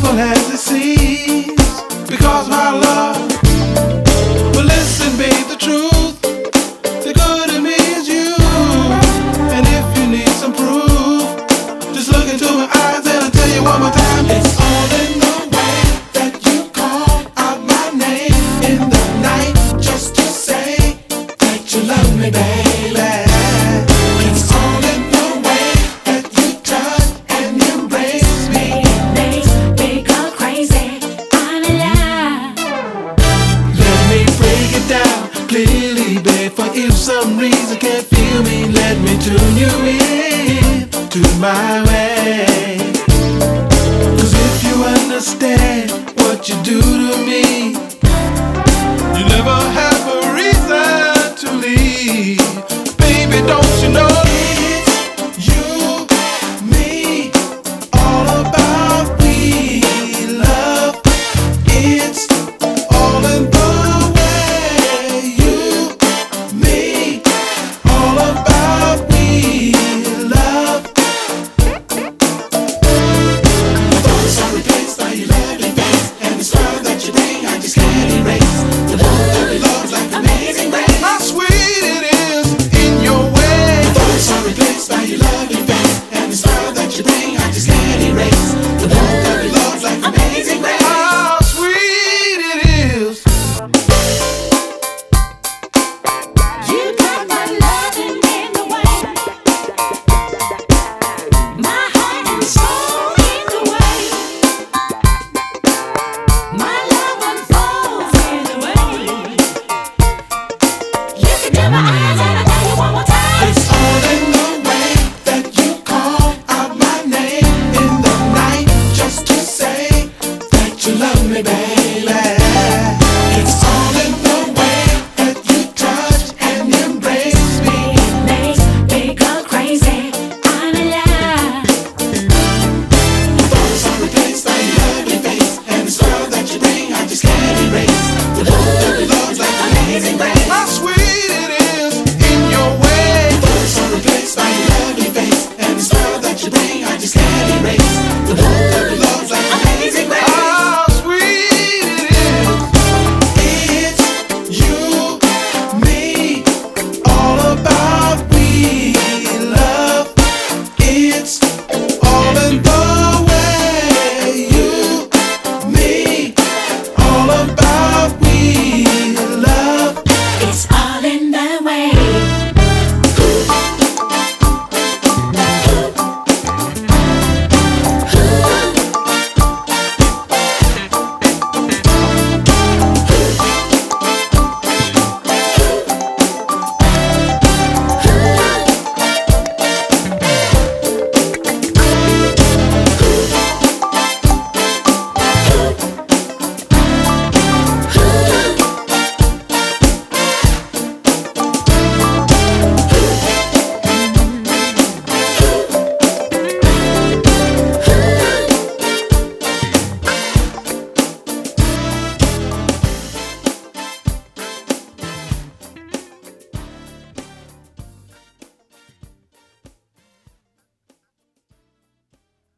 simple as it seems, because my love. But listen, babe, the truth, the good in me is you. And if you need some proof, just look into my eyes and I'll tell you one more time. It's all in the way that you call out my name in the night, just to say that you love me, baby. It's all in the way that you touch and embrace me. Makes me go crazy. I'm in love. Let me break it down clearly, babe. For if some reason can't feel me, let me tune you in to my way. 'Cause if you understand what you do to me, you never have a reason to leave. Baby, don't you know it's you, me, all about we love. It's all in the way you, me, all about we love. My thoughts are replaced by your lovely face and the smile that you bring, I just can't erase. The love that we love like amazing grace. How sweet it is in your way. My thoughts are replaced by your lovely face and the smile that you bring, I just can't erase. The love that we love like amazing grace. How sweet it is. You got my loving in the way, my heart and soul in the way, my love unfolds in the way. Look into my eyes and I'll tell you one more time. It's all in the way that you call out my name in the night, just to say that you love me, babe.